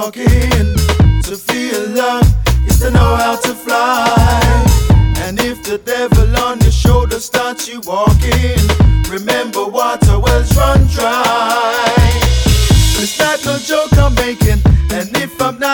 walking. To feel love is to know how to fly. And if the devil on your shoulder starts you walking, remember water wells run dry. It's not no joke I'm making, and if I'm not